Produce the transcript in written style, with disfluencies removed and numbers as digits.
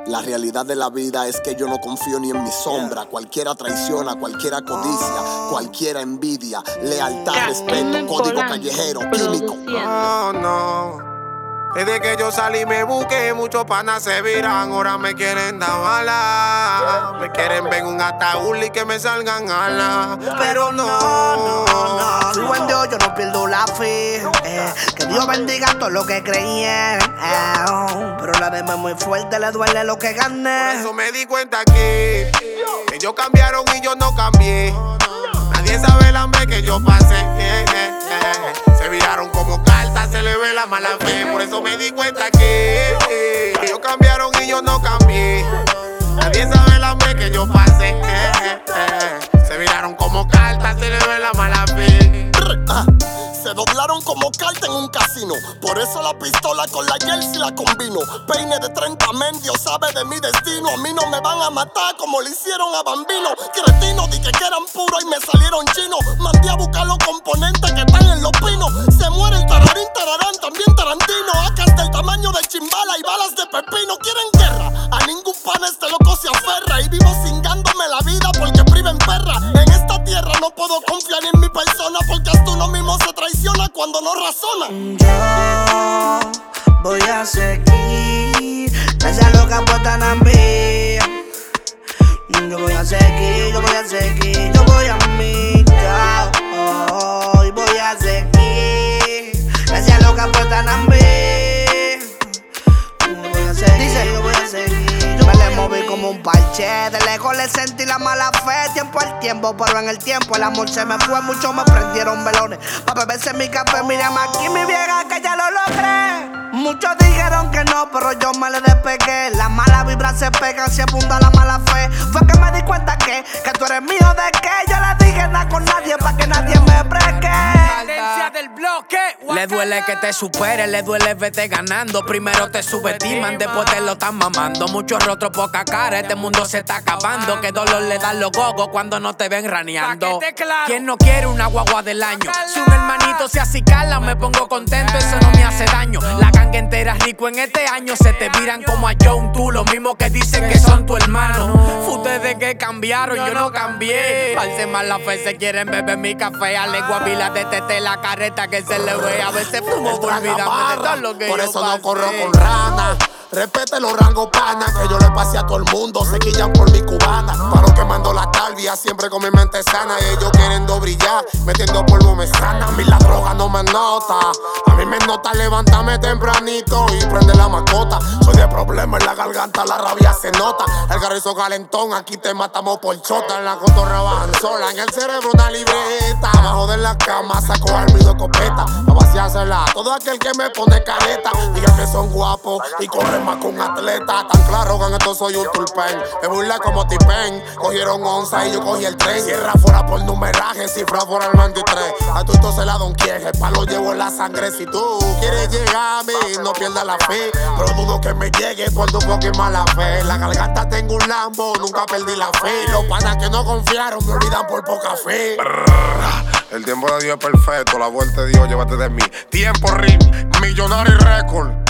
La realidad de la vida es que yo no confío ni en mi sombra. Cualquiera traiciona, cualquiera codicia, cualquiera envidia, lealtad, respeto, código callejero, químico. No, no. Desde que yo salí me busqué, muchos panas se viran, ahora me quieren dar bala. Me quieren ver en un ataúd y que me salgan alas. Pero no. Soy buen Dios, yo no pierdo la fe. Que Dios bendiga todo lo que creían. Pero la dema es muy fuerte, le duele lo que gané. Por eso me di cuenta que ellos cambiaron y yo no cambié. Nadie sabe el hambre que yo pasé. Se viraron como cartas, se le ve la mala fe. Por eso me di cuenta que ellos cambiaron y yo no cambié. Nadie sabe el hambre que yo pasé. Se viraron como cartas, se le ve la mala fe. Se doblaron como carta en un casino. Por eso la pistola con la jersey la combino. Peine de 30 men, Dios sabe de mi destino. A mí no me van a matar como le hicieron a Bambino. Cretino, dije que eran puros y me salieron chinos. Mandé a buscar los componentes que están en los pinos. Se muere el tararín, tararán, también Tarantino. Acas del tamaño de chimbala y balas de pepino. ¿Quieren guerra? A ningún pana este loco se aferra. Y vivo cingándome la vida porque priven perra. En esta tierra no puedo confiar en mi persona, porque hasta uno mismo se traiciona cuando no razona. Yo voy a seguir, esa loca puesta en mí. Yo voy a seguir, yo voy a seguir, yo voy a mí. Yo voy a seguir, esa loca puesta en mí. Yo voy a seguir, yo voy a seguir. Yo me le moví como un parche. De lejos le sentí la mala fe, tiempo al tiempo, pero en el tiempo el amor se me fue. Muchos me prendieron velones pa' beberse mi café. Mira aquí mi vieja que ya lo logré. Muchos dijeron que no, pero yo me le despegué. Las malas vibras se pegan si abunda la mala fe. Fue que me di cuenta que tú eres mío de que yo le dije nada con nadie pa' que nadie me breque. Del bloque. Le duele que te supere, le duele verte ganando. Primero te subestiman, después te lo están mamando. Muchos rostros, poca cara, este mundo se está acabando. Que dolor le dan los gogos cuando no te ven raneando. ¿Quién no quiere una guagua del año? Si un hermanito se acicala, me pongo contento, eso no me hace daño. La ganga entera es rico en este año, se te viran como a John, tú lo mismo que dicen que son tu hermano. Fue ustedes que cambiaron, yo no cambié. False más la fe, se quieren beber mi café. A lengua vila de tete la careta que se le ve. A veces fumo por vida, de todo lo que por yo eso pasé. no corro con rana. Respete los rangos pana, que yo le pasé a todo el mundo. Se quillan por mi cubana. Paro quemando la talvia, siempre con mi mente sana. Ellos queriendo brillar, metiendo polvo me sana. A mí la droga no me nota. A mí me nota levántame tempranito y prende la mascota. Soy de problema en la garganta, la rabia se nota. El carrizo calentón, aquí te matamos por chota. En la cotorra bajan sola, en el cerebro una libreta. Abajo de la cama saco arma y dos escopeta. A vaciársela, todo aquel que me pone careta. Digan que son guapos y corren más con atleta. Tan claro que en esto soy un tulpen. Me burlé como Tipen. Cogieron 11 y yo cogí el tren. Cierra fuera por numeraje, cifra fuera el 23. A tu esto se la donquieje, pa' lo llevo en la sangre. Si tú quieres llegar a mí, no pierdas la fe. Pero dudo que me llegue por tu fucking mala fe. En la garganta tengo un Lambo, nunca perdí la fe. Y los panas que no confiaron me olvidan por poca fe. El tiempo de Dios es perfecto, la vuelta de Dios llévate de mí. Tiempo rim, millonario y récord.